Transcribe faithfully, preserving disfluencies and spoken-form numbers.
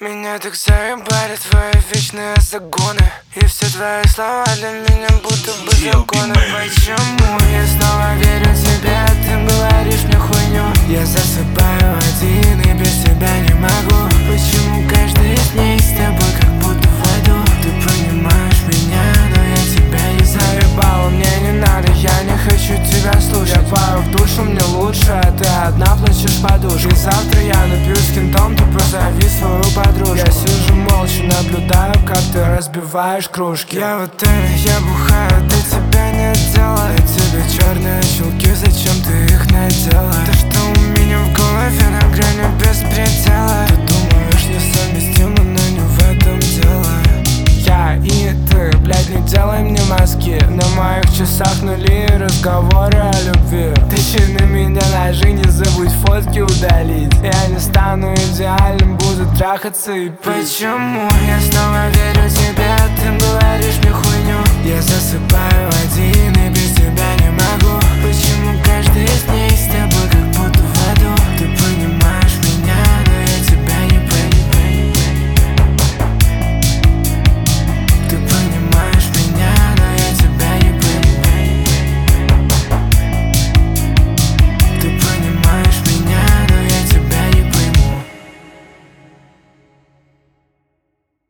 Меня так заебали твои вечные загоны, и все твои слова для меня будто бы законы. Почему я снова верю тебе, ты говоришь мне хуйню? Я засыпаю один и без тебя не могу. Почему каждый из дней с тобой как будто в аду? Ты понимаешь меня, но я тебя не заебал. Мне не надо, я не хочу тебя слушать. Я паю в душу, мне лучше, а ты одна плачешь подушку. И завтра я напьюсь кентом, ты позови свою подружку. Я сижу молча, наблюдаю, как ты разбиваешь кружки. Я в отеле, я бухаю, ты тебя не дела. На тебе черные чулки, зачем ты их надела? То, что у меня в голове на грани беспредела. Ты думаешь несовместимо, но не в этом дело. Я и ты, блядь, не делай мне мозги. На моих часах нули, разговоры о любви. Тычи на меня ножи, не забудь фотки удалить. Я не стану идеальным, буду трахаться и пить. Почему я снова верю тебе, ты говоришь мне хуйню? Я засыпаю один